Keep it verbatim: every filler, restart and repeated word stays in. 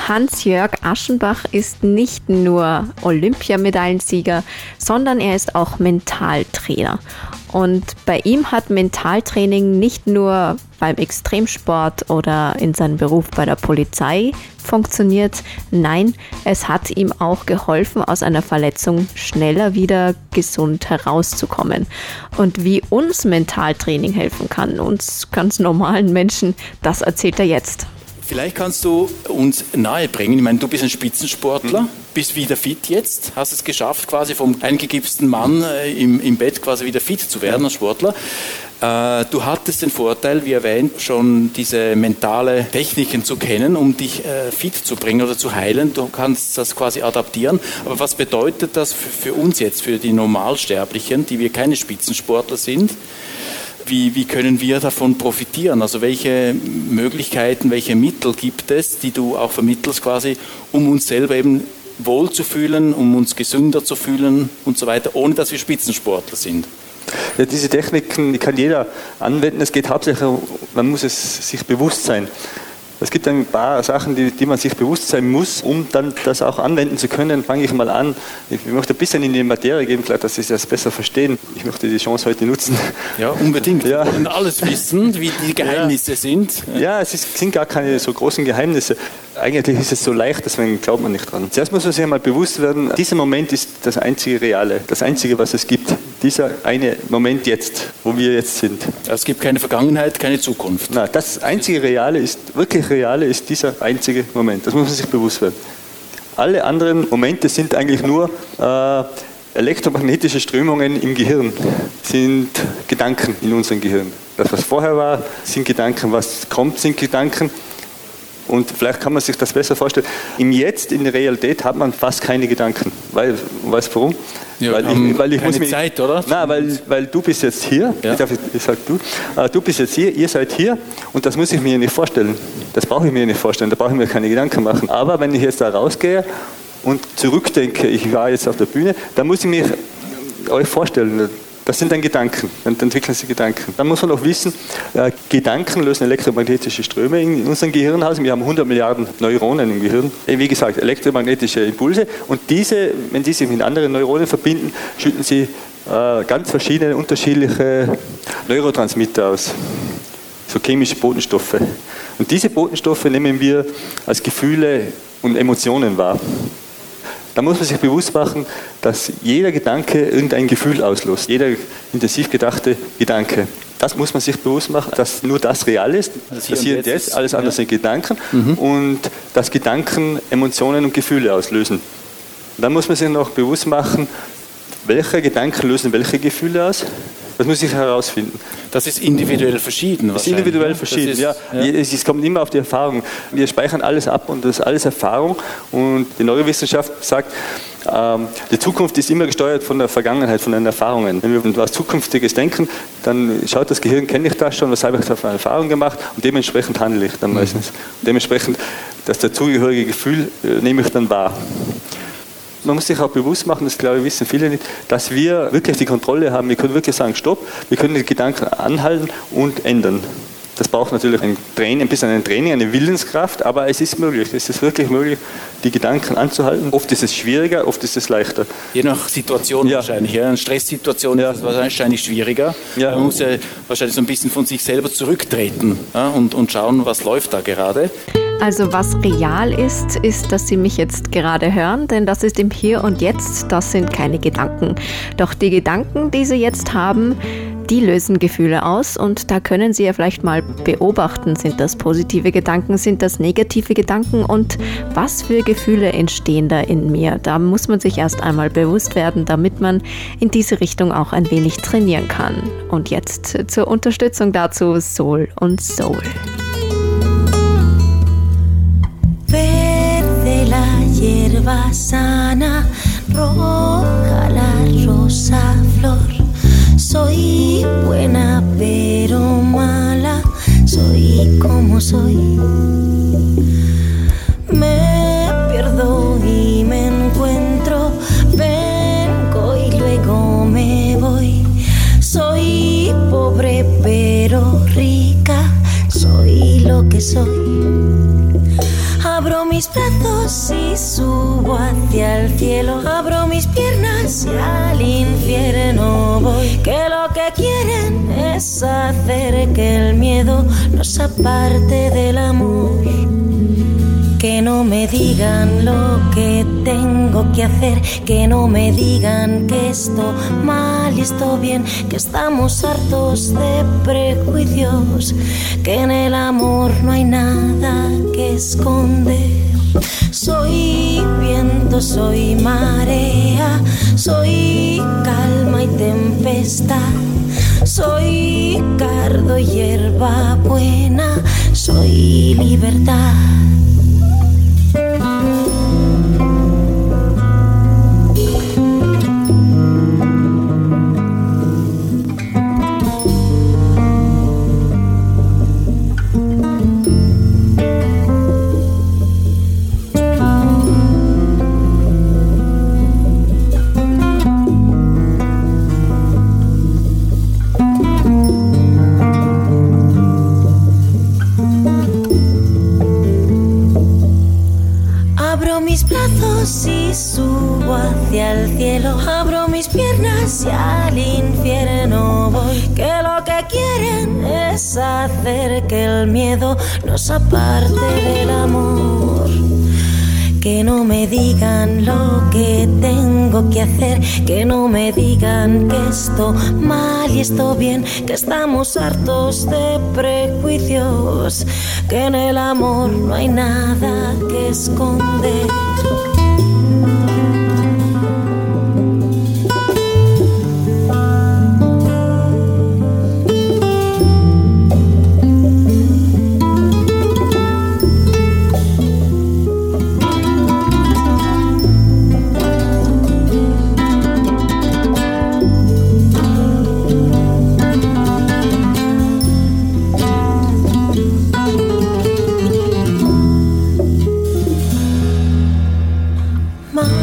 Hans-Jörg Aschenbach ist nicht nur Olympiamedaillensieger, sondern er ist auch Mentaltrainer. Und bei ihm hat Mentaltraining nicht nur beim Extremsport oder in seinem Beruf bei der Polizei funktioniert. Nein, es hat ihm auch geholfen, aus einer Verletzung schneller wieder gesund herauszukommen. Und wie uns Mentaltraining helfen kann, uns ganz normalen Menschen, das erzählt er jetzt. Vielleicht kannst du uns nahebringen, ich meine, du bist ein Spitzensportler, bist wieder fit jetzt, hast es geschafft, quasi vom eingegipsten Mann im, im Bett quasi wieder fit zu werden als Sportler. Äh, du hattest den Vorteil, wie erwähnt, schon diese mentale Techniken zu kennen, um dich äh, fit zu bringen oder zu heilen. Du kannst das quasi adaptieren. Aber was bedeutet das für, für uns jetzt, für die Normalsterblichen, die wir keine Spitzensportler sind? Wie, wie können wir davon profitieren? Also welche Möglichkeiten, welche Mittel gibt es, die du auch vermittelst quasi, um uns selber eben wohlzufühlen, um uns gesünder zu fühlen und so weiter, ohne dass wir Spitzensportler sind? Ja, diese Techniken, die kann jeder anwenden. Es geht hauptsächlich, man muss es sich bewusst sein. Es gibt ein paar Sachen, die, die man sich bewusst sein muss, um dann das auch anwenden zu können. Fange ich mal an. Ich möchte ein bisschen in die Materie gehen, vielleicht, dass Sie das besser verstehen. Ich möchte die Chance heute nutzen. Ja, unbedingt. Ja. Wir wollen alles wissen, wie die Geheimnisse ja. sind. Ja, es ist, sind gar keine so großen Geheimnisse. Eigentlich ist es so leicht, deswegen glaubt man nicht dran. Zuerst muss man sich einmal bewusst werden, dieser Moment ist das einzige Reale, das einzige, was es gibt. Dieser eine Moment jetzt, wo wir jetzt sind. Es gibt keine Vergangenheit, keine Zukunft. Nein, das einzige Reale ist, wirklich Reale ist dieser einzige Moment. Das muss man sich bewusst werden. Alle anderen Momente sind eigentlich nur äh, elektromagnetische Strömungen im Gehirn, sind Gedanken in unserem Gehirn. Das, was vorher war, sind Gedanken, was kommt, sind Gedanken. Und vielleicht kann man sich das besser vorstellen. Im Jetzt, in der Realität, hat man fast keine Gedanken. Weil, weißt du warum? Ja, weil ich, weil ich keine muss mich, Zeit, oder? Nein, weil, weil du bist jetzt hier. Ja. Ich, darf, ich sag du. Uh, du bist jetzt hier, ihr seid hier. Und das muss ich mir nicht vorstellen. Das brauche ich mir nicht vorstellen. Da brauche ich mir keine Gedanken machen. Aber wenn ich jetzt da rausgehe und zurückdenke, ich war jetzt auf der Bühne, dann muss ich mir euch vorstellen, das sind dann Gedanken, dann entwickeln sie Gedanken. Dann muss man auch wissen, äh, Gedanken lösen elektromagnetische Ströme in unserem Gehirnhaus. Wir haben hundert Milliarden Neuronen im Gehirn. Wie gesagt, elektromagnetische Impulse. Und diese, wenn die sich mit anderen Neuronen verbinden, schütten sie äh, ganz verschiedene, unterschiedliche Neurotransmitter aus. So chemische Botenstoffe. Und diese Botenstoffe nehmen wir als Gefühle und Emotionen wahr. Da muss man sich bewusst machen, dass jeder Gedanke irgendein Gefühl auslöst. Jeder intensiv gedachte Gedanke. Das muss man sich bewusst machen, dass nur das real ist. Das hier, das hier und jetzt, ist, alles andere ja. sind Gedanken. Mhm. Und dass Gedanken Emotionen und Gefühle auslösen. Dann muss man sich noch bewusst machen, welche Gedanken lösen welche Gefühle aus. Das muss ich herausfinden. Das ist individuell verschieden. Das ist individuell verschieden, ist, ja. ja. Es, es kommt immer auf die Erfahrung. Wir speichern alles ab und das ist alles Erfahrung. Und die Neurowissenschaft sagt, ähm, die Zukunft ist immer gesteuert von der Vergangenheit, von den Erfahrungen. Wenn wir etwas Zukünftiges denken, dann schaut das Gehirn, kenne ich das schon, was habe ich da für eine Erfahrung gemacht und dementsprechend handle ich dann meistens. Mhm. Dementsprechend, das dazugehörige Gefühl äh, nehme ich dann wahr. Man muss sich auch bewusst machen, das glaube ich wissen viele nicht, dass wir wirklich die Kontrolle haben. Wir können wirklich sagen, stopp, wir können die Gedanken anhalten und ändern. Das braucht natürlich ein Training, ein bisschen ein Training, eine Willenskraft, aber es ist möglich. Es ist wirklich möglich, die Gedanken anzuhalten. Oft ist es schwieriger, oft ist es leichter. Je nach Situation ja. wahrscheinlich. Ja. In Stresssituationen ja. ist es wahrscheinlich schwieriger. Ja. Man muss ja wahrscheinlich so ein bisschen von sich selber zurücktreten ja, und, und schauen, was läuft da gerade. Also was real ist, ist, dass Sie mich jetzt gerade hören, denn das ist im Hier und Jetzt, das sind keine Gedanken. Doch die Gedanken, die Sie jetzt haben, die lösen Gefühle aus und da können Sie ja vielleicht mal beobachten, sind das positive Gedanken, sind das negative Gedanken und was für Gefühle entstehen da in mir? Da muss man sich erst einmal bewusst werden, damit man in diese Richtung auch ein wenig trainieren kann. Und jetzt zur Unterstützung dazu Soul und Soul. Verde la hierba sana, roja la rosa flor. Soy buena pero mala, soy como soy. Me pierdo y me encuentro, vengo y luego me voy. Soy pobre pero rica, soy lo que soy. A Abro mis brazos y subo hacia el cielo. Abro mis piernas y al infierno voy. Que lo que quieren es hacer que el miedo nos aparte del amor. Que no me digan lo que tengo que hacer, que no me digan que esto mal y esto bien, que estamos hartos de prejuicios, que en el amor no hay nada que esconder. Soy viento, soy marea, soy calma y tempestad, soy cardo y hierba buena, soy libertad. Y subo hacia el cielo, abro mis piernas y al infierno voy. Que lo que quieren es hacer que el miedo nos aparte del amor. Que no me digan lo que tengo que hacer, que no me digan que esto mal y esto bien, que estamos hartos de prejuicios, que en el amor no hay nada que esconder. My